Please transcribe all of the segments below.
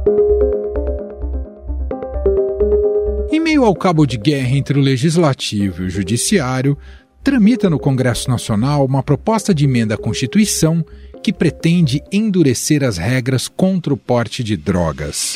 Em meio ao cabo de guerra entre o Legislativo e o Judiciário, tramita no Congresso Nacional uma proposta de emenda à Constituição que pretende endurecer as regras contra o porte de drogas.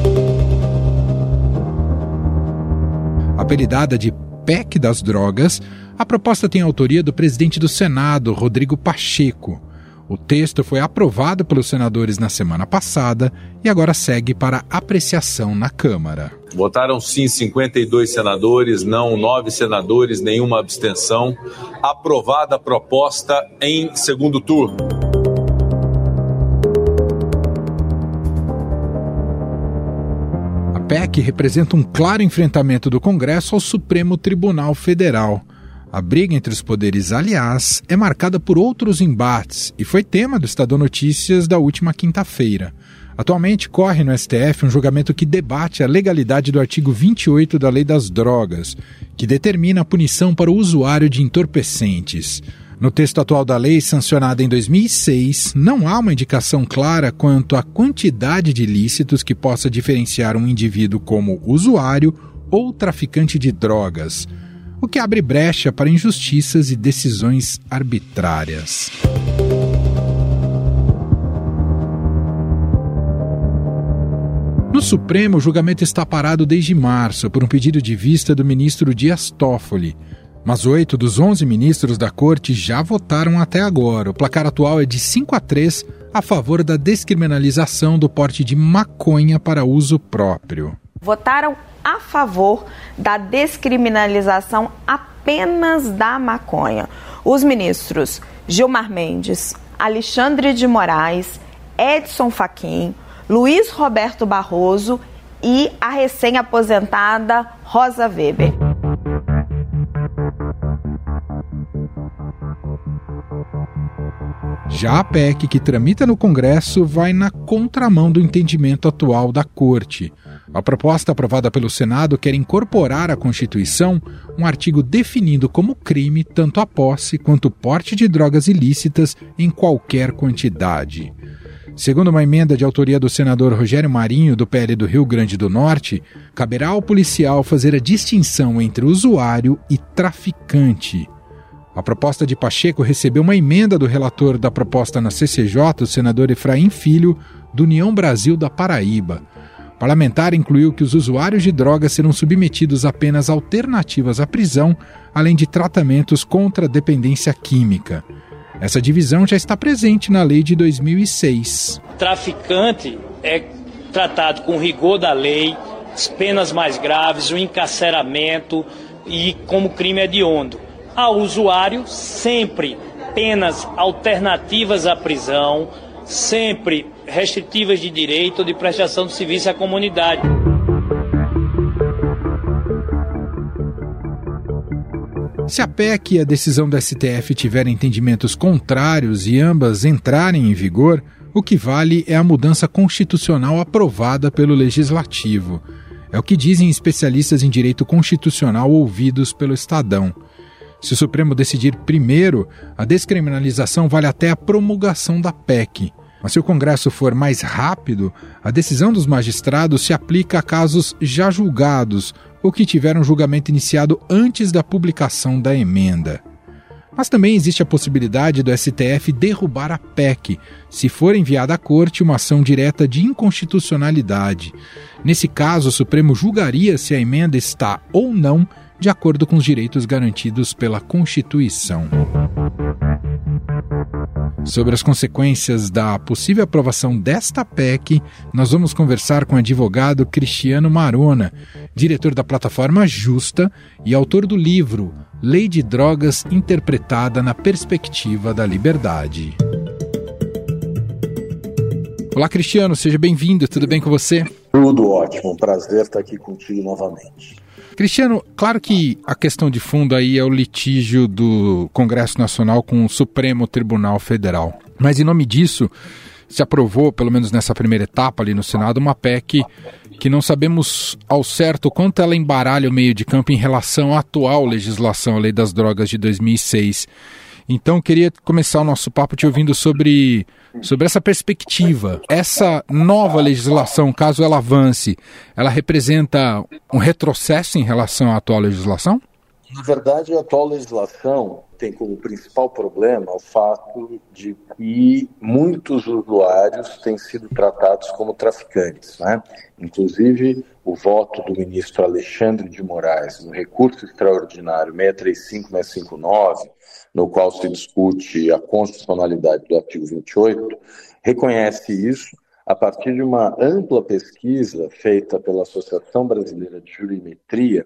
Apelidada de PEC das Drogas, a proposta tem a autoria do presidente do Senado, Rodrigo Pacheco. O texto foi aprovado pelos senadores na semana passada e agora segue para apreciação na Câmara. Votaram sim 52 senadores, não 9 senadores, nenhuma abstenção. Aprovada a proposta em segundo turno. A PEC representa um claro enfrentamento do Congresso ao Supremo Tribunal Federal. A briga entre os poderes, aliás, é marcada por outros embates e foi tema do Estadão Notícias da última quinta-feira. Atualmente corre no STF um julgamento que debate a legalidade do artigo 28 da Lei das Drogas, que determina a punição para o usuário de entorpecentes. No texto atual da lei, sancionada em 2006, não há uma indicação clara quanto à quantidade de ilícitos que possa diferenciar um indivíduo como usuário ou traficante de drogas, o que abre brecha para injustiças e decisões arbitrárias. No Supremo, o julgamento está parado desde março por um pedido de vista do ministro Dias Toffoli. Mas 8 dos 11 ministros da Corte já votaram até agora. O placar atual é de 5-3 a favor da descriminalização do porte de maconha para uso próprio. Votaram a favor da descriminalização apenas da maconha. Os ministros Gilmar Mendes, Alexandre de Moraes, Edson Fachin, Luiz Roberto Barroso e a recém-aposentada Rosa Weber. Já a PEC, que tramita no Congresso, vai na contramão do entendimento atual da Corte. A proposta aprovada pelo Senado quer incorporar à Constituição um artigo definindo como crime tanto a posse quanto o porte de drogas ilícitas em qualquer quantidade. Segundo uma emenda de autoria do senador Rogério Marinho, do PL do Rio Grande do Norte, caberá ao policial fazer a distinção entre usuário e traficante. A proposta de Pacheco recebeu uma emenda do relator da proposta na CCJ, o senador Efraim Filho, do União Brasil da Paraíba. O parlamentar incluiu que os usuários de drogas serão submetidos a penas alternativas à prisão, além de tratamentos contra a dependência química. Essa divisão já está presente na lei de 2006. Traficante é tratado com rigor da lei, as penas mais graves, o encarceramento e como crime hediondo. Ao usuário, sempre penas alternativas à prisão, sempre restritivas de direito ou de prestação de serviço à comunidade. Se a PEC e a decisão do STF tiverem entendimentos contrários e ambas entrarem em vigor, o que vale é a mudança constitucional aprovada pelo Legislativo. É o que dizem especialistas em direito constitucional ouvidos pelo Estadão. Se o Supremo decidir primeiro, a descriminalização vale até a promulgação da PEC. Mas se o Congresso for mais rápido, a decisão dos magistrados se aplica a casos já julgados ou que tiveram julgamento iniciado antes da publicação da emenda. Mas também existe a possibilidade do STF derrubar a PEC, se for enviada à Corte uma ação direta de inconstitucionalidade. Nesse caso, o Supremo julgaria se a emenda está ou não de acordo com os direitos garantidos pela Constituição. Sobre as consequências da possível aprovação desta PEC, nós vamos conversar com o advogado Cristiano Marona, diretor da plataforma Justa e autor do livro Lei de Drogas Interpretada na Perspectiva da Liberdade. Olá, Cristiano, seja bem-vindo, tudo bem com você? Tudo ótimo, um prazer estar aqui contigo novamente. Cristiano, claro que a questão de fundo aí é o litígio do Congresso Nacional com o Supremo Tribunal Federal. Mas em nome disso, se aprovou, pelo menos nessa primeira etapa ali no Senado, uma PEC que não sabemos ao certo quanto ela embaralha o meio de campo em relação à atual legislação, a Lei das Drogas de 2006. Então, queria começar o nosso papo te ouvindo sobre essa perspectiva. Essa nova legislação, caso ela avance, ela representa um retrocesso em relação à atual legislação? Na verdade, a atual legislação tem como principal problema o fato de que muitos usuários têm sido tratados como traficantes, né? Inclusive, o voto do ministro Alexandre de Moraes no recurso extraordinário 635-659, no qual se discute a constitucionalidade do artigo 28, reconhece isso a partir de uma ampla pesquisa feita pela Associação Brasileira de Jurimetria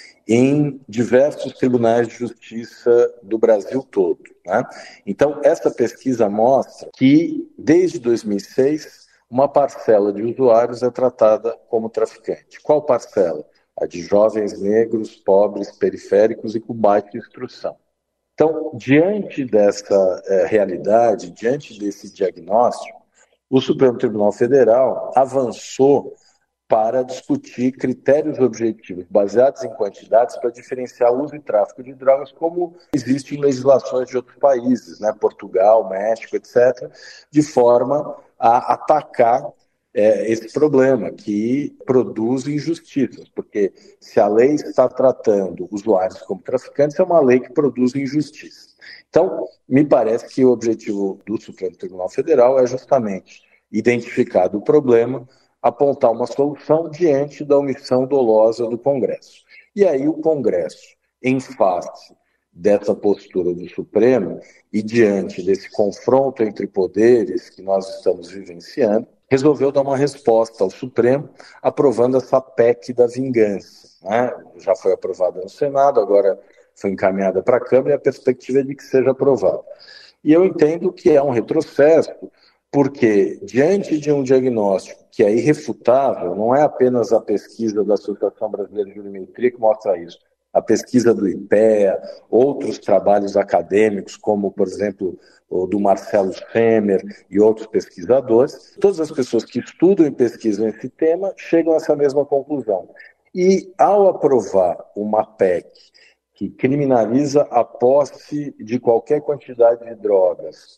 em diversos tribunais de justiça do Brasil todo, né? Então, essa pesquisa mostra que, desde 2006, uma parcela de usuários é tratada como traficante. Qual parcela? A de jovens negros, pobres, periféricos e com baixa instrução. Então, diante dessa realidade, diante desse diagnóstico, o Supremo Tribunal Federal avançou para discutir critérios objetivos baseados em quantidades para diferenciar o uso e tráfico de drogas, como existe em legislações de outros países, né, Portugal, México, etc., de forma a atacar esse problema que produz injustiças, porque se a lei está tratando usuários como traficantes, é uma lei que produz injustiça. Então, me parece que o objetivo do Supremo Tribunal Federal é justamente identificar o problema, apontar uma solução diante da omissão dolosa do Congresso. E aí o Congresso, em face dessa postura do Supremo e diante desse confronto entre poderes que nós estamos vivenciando, resolveu dar uma resposta ao Supremo, aprovando essa PEC da vingança, né? Já foi aprovada no Senado, agora foi encaminhada para a Câmara e a perspectiva é de que seja aprovada. E eu entendo que é um retrocesso, porque, diante de um diagnóstico que é irrefutável, não é apenas a pesquisa da Associação Brasileira de Jurimetria que mostra isso, a pesquisa do IPEA, outros trabalhos acadêmicos, como, por exemplo, o do Marcelo Semer e outros pesquisadores, todas as pessoas que estudam e pesquisam esse tema chegam a essa mesma conclusão. E, ao aprovar uma PEC que criminaliza a posse de qualquer quantidade de drogas,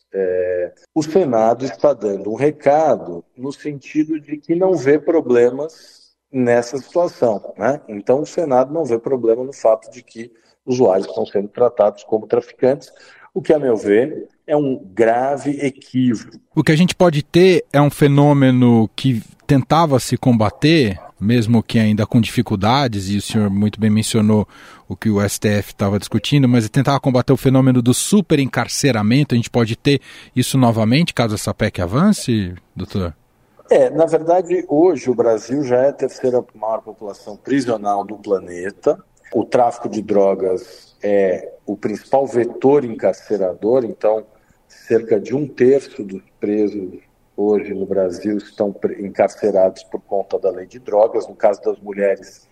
o Senado está dando um recado no sentido de que não vê problemas nessa situação, né? Então, o Senado não vê problema no fato de que usuários estão sendo tratados como traficantes, o que, a meu ver, é um grave equívoco. O que a gente pode ter é um fenômeno que tentava se combater, mesmo que ainda com dificuldades, e o senhor muito bem mencionou o que o STF estava discutindo, mas tentava combater o fenômeno do superencarceramento. A gente pode ter isso novamente, caso essa PEC avance, doutor? Na verdade, hoje o Brasil já é a terceira maior população prisional do planeta. O tráfico de drogas é o principal vetor encarcerador, então cerca de 1/3 dos presos hoje no Brasil estão encarcerados por conta da lei de drogas. No caso das mulheres,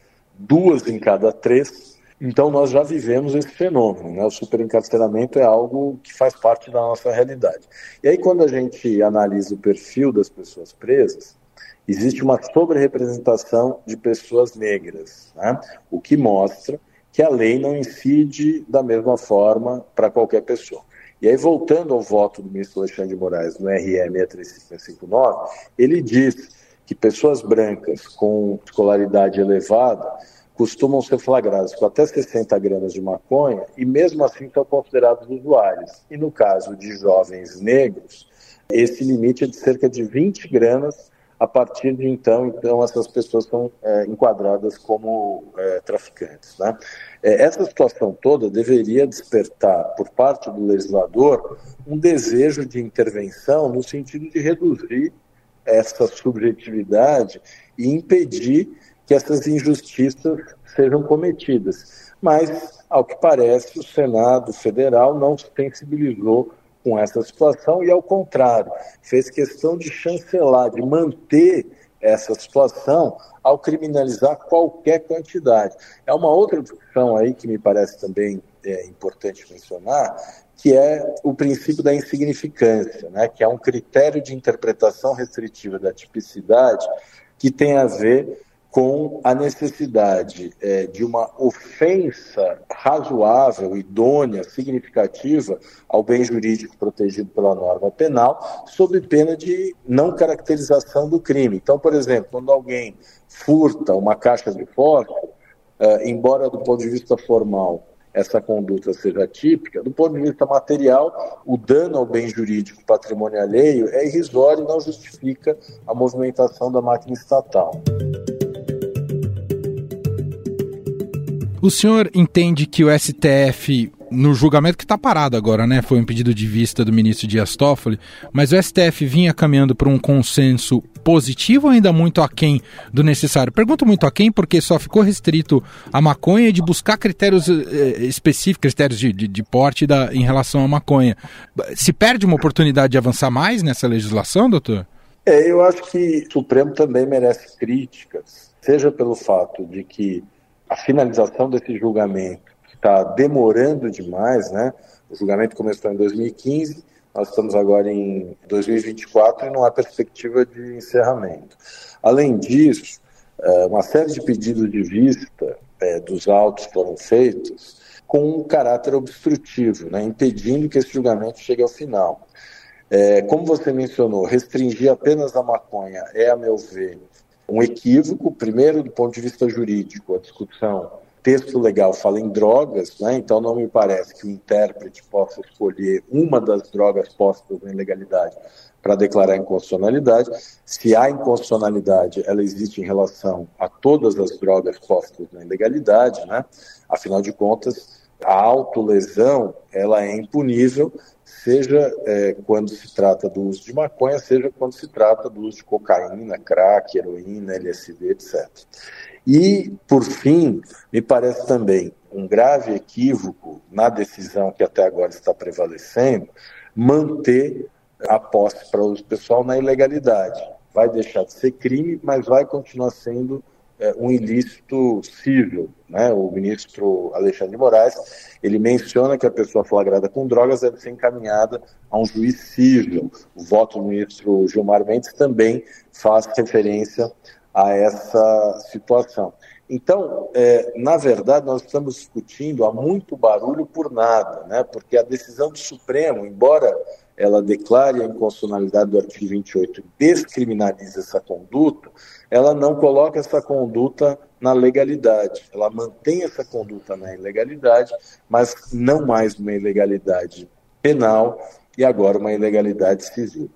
2 em cada 3. Então nós já vivemos esse fenômeno, né? O superencarceramento é algo que faz parte da nossa realidade. E aí, quando a gente analisa o perfil das pessoas presas, existe uma sobre-representação de pessoas negras, né? O que mostra que a lei não incide da mesma forma para qualquer pessoa. E aí, voltando ao voto do ministro Alexandre de Moraes no RE 635-659, ele diz que pessoas brancas com escolaridade elevada costumam ser flagradas com até 60 gramas de maconha e mesmo assim são considerados usuários. E no caso de jovens negros, esse limite é de cerca de 20 gramas. A partir de então essas pessoas são enquadradas como traficantes, né? Essa situação toda deveria despertar, por parte do legislador, um desejo de intervenção no sentido de reduzir essa subjetividade e impedir que essas injustiças sejam cometidas. Mas, ao que parece, o Senado Federal não se sensibilizou com essa situação e, ao contrário, fez questão de chancelar, de manter essa situação ao criminalizar qualquer quantidade. É uma outra discussão aí que me parece também importante mencionar, que é o princípio da insignificância, né? Que é um critério de interpretação restritiva da tipicidade que tem a ver com a necessidade de uma ofensa razoável, idônea, significativa ao bem jurídico protegido pela norma penal, sob pena de não caracterização do crime. Então, por exemplo, quando alguém furta uma caixa de fósforo, embora do ponto de vista formal essa conduta seja típica, do ponto de vista material, o dano ao bem jurídico patrimônio alheio é irrisório e não justifica a movimentação da máquina estatal. O senhor entende que o STF, no julgamento que está parado agora, né, foi um pedido de vista do ministro Dias Toffoli, mas o STF vinha caminhando para um consenso positivo ou ainda muito aquém do necessário? Pergunto muito aquém porque só ficou restrito a maconha e de buscar critérios específicos, critérios de porte em relação à maconha. Se perde uma oportunidade de avançar mais nessa legislação, doutor? Eu acho que o Supremo também merece críticas, seja pelo fato de que a finalização desse julgamento está demorando demais, né? O julgamento começou em 2015, nós estamos agora em 2024 e não há perspectiva de encerramento. Além disso, uma série de pedidos de vista dos autos foram feitos com um caráter obstrutivo, né? Impedindo que esse julgamento chegue ao final. Como você mencionou, restringir apenas a maconha é, a meu ver, um equívoco. Primeiro, do ponto de vista jurídico, a discussão, texto legal fala em drogas, né? Então não me parece que o intérprete possa escolher uma das drogas postas na ilegalidade para declarar inconstitucionalidade. Se há inconstitucionalidade, ela existe em relação a todas as drogas postas na ilegalidade, né? Afinal de contas, a autolesão ela é impunível, seja quando se trata do uso de maconha, seja quando se trata do uso de cocaína, crack, heroína, LSD, etc. E, por fim, me parece também um grave equívoco na decisão que até agora está prevalecendo, manter a posse para uso pessoal na ilegalidade. Vai deixar de ser crime, mas vai continuar sendo um ilícito cível, né? O ministro Alexandre de Moraes, ele menciona que a pessoa flagrada com drogas deve ser encaminhada a um juiz cível. O voto do ministro Gilmar Mendes também faz referência a essa situação. Então, na verdade, nós estamos discutindo há muito barulho por nada, né? Porque a decisão do Supremo, embora ela declare a inconstitucionalidade do artigo 28 e descriminalize essa conduta, ela não coloca essa conduta na legalidade. Ela mantém essa conduta na ilegalidade, mas não mais uma ilegalidade penal e agora uma ilegalidade civil.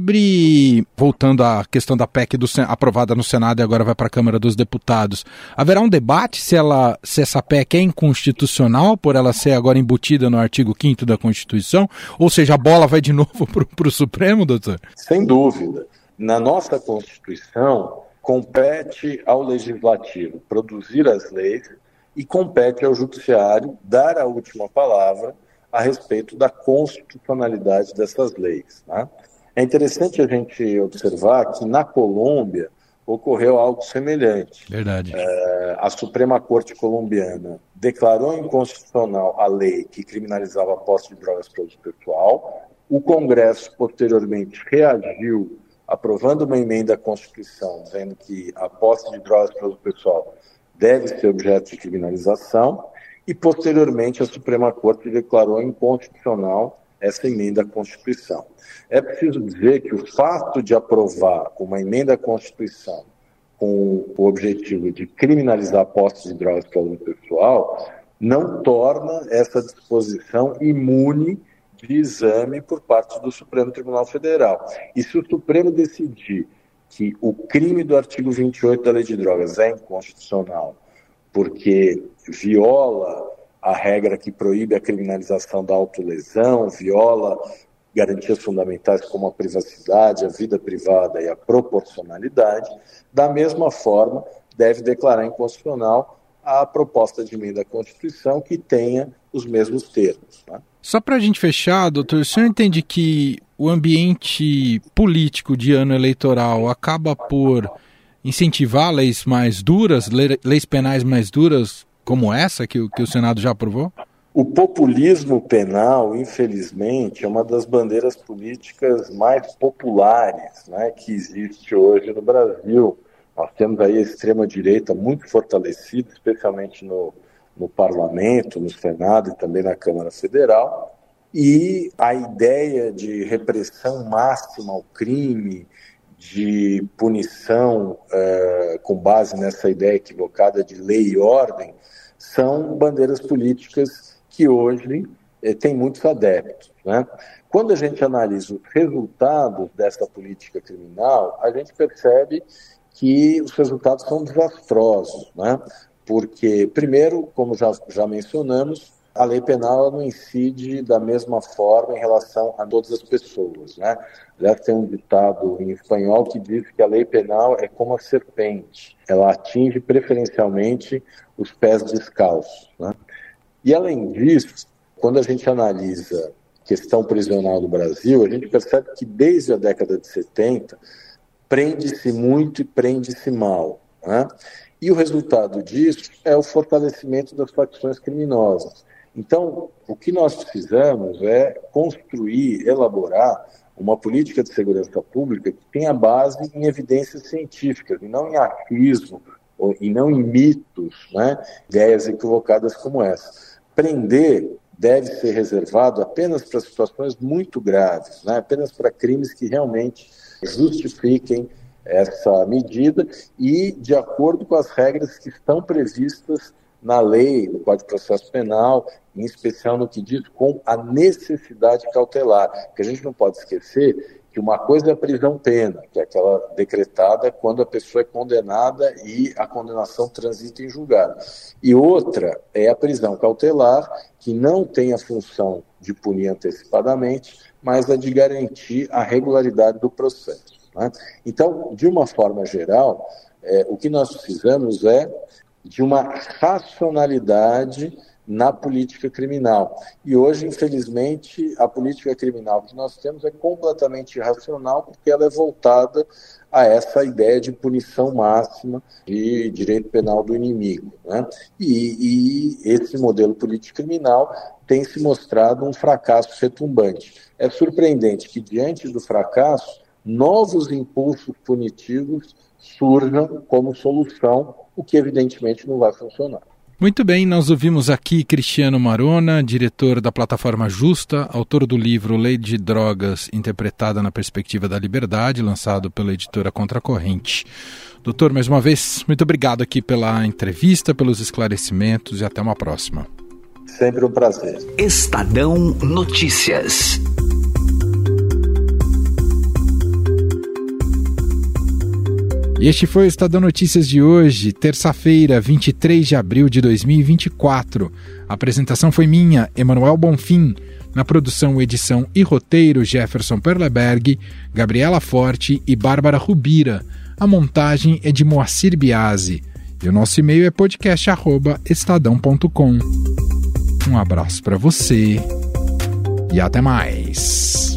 Voltando à questão da PEC aprovada no Senado e agora vai para a Câmara dos Deputados, haverá um debate se essa PEC é inconstitucional por ela ser agora embutida no artigo 5º da Constituição? Ou seja, a bola vai de novo para o Supremo, doutor? Sem dúvida. Na nossa Constituição, compete ao Legislativo produzir as leis e compete ao Judiciário dar a última palavra a respeito da constitucionalidade dessas leis, né? É interessante a gente observar que na Colômbia ocorreu algo semelhante. Verdade. A Suprema Corte colombiana declarou inconstitucional a lei que criminalizava a posse de drogas para uso pessoal. O Congresso, posteriormente, reagiu, aprovando uma emenda à Constituição, dizendo que a posse de drogas para uso pessoal deve ser objeto de criminalização. E, posteriormente, a Suprema Corte declarou inconstitucional essa emenda à Constituição. É preciso dizer que o fato de aprovar uma emenda à Constituição com o objetivo de criminalizar a posse de drogas para uso pessoal não torna essa disposição imune de exame por parte do Supremo Tribunal Federal. E se o Supremo decidir que o crime do artigo 28 da Lei de Drogas é inconstitucional porque viola a regra que proíbe a criminalização da autolesão, viola garantias fundamentais como a privacidade, a vida privada e a proporcionalidade, da mesma forma deve declarar inconstitucional a proposta de emenda à Constituição que tenha os mesmos termos, né? Só para a gente fechar, doutor, o senhor entende que o ambiente político de ano eleitoral acaba por incentivar leis mais duras, leis penais mais duras, como essa que o Senado já aprovou? O populismo penal, infelizmente, é uma das bandeiras políticas mais populares, né, que existe hoje no Brasil. Nós temos aí a extrema-direita muito fortalecida, especialmente no Parlamento, no Senado e também na Câmara Federal. E a ideia de repressão máxima ao crime, de punição com base nessa ideia equivocada de lei e ordem, são bandeiras políticas que hoje têm muitos adeptos, né? Quando a gente analisa os resultados dessa política criminal, a gente percebe que os resultados são desastrosos, né? Porque, primeiro, como já mencionamos, a lei penal não incide da mesma forma em relação a todas as pessoas, né? Já tem um ditado em espanhol que diz que a lei penal é como a serpente, ela atinge preferencialmente os pés descalços, né? E, além disso, quando a gente analisa a questão prisional no Brasil, a gente percebe que desde a década de 70 prende-se muito e prende-se mal, né? E o resultado disso é o fortalecimento das facções criminosas. Então, o que nós precisamos é construir, elaborar uma política de segurança pública que tenha base em evidências científicas, e não em achismo, e não em mitos, né? Ideias equivocadas como essa. Prender deve ser reservado apenas para situações muito graves, né? Apenas para crimes que realmente justifiquem essa medida e de acordo com as regras que estão previstas na lei, no Código de Processo Penal, em especial no que diz com a necessidade cautelar. Porque a gente não pode esquecer que uma coisa é a prisão-pena, que é aquela decretada quando a pessoa é condenada e a condenação transita em julgado. E outra é a prisão cautelar, que não tem a função de punir antecipadamente, mas a de garantir a regularidade do processo, né? Então, de uma forma geral, o que nós precisamos é de uma racionalidade na política criminal. E hoje, infelizmente, a política criminal que nós temos é completamente irracional porque ela é voltada a essa ideia de punição máxima de direito penal do inimigo, né? E esse modelo político criminal tem se mostrado um fracasso retumbante. É surpreendente que, diante do fracasso, novos impulsos punitivos surjam como solução, o que evidentemente não vai funcionar. Muito bem, nós ouvimos aqui Cristiano Marona, diretor da plataforma Justa, autor do livro Lei de Drogas Interpretada na Perspectiva da Liberdade, lançado pela editora Contracorrente. Doutor, mais uma vez, muito obrigado aqui pela entrevista, pelos esclarecimentos e até uma próxima. Sempre um prazer. Estadão Notícias. E este foi o Estadão Notícias de hoje, terça-feira, 23 de abril de 2024. A apresentação foi minha, Emanuel Bonfim. Na produção, edição e roteiro, Jefferson Perleberg, Gabriela Forte e Bárbara Rubira. A montagem é de Moacir Biasi. E o nosso e-mail é podcast@estadão.com. Um abraço para você e até mais.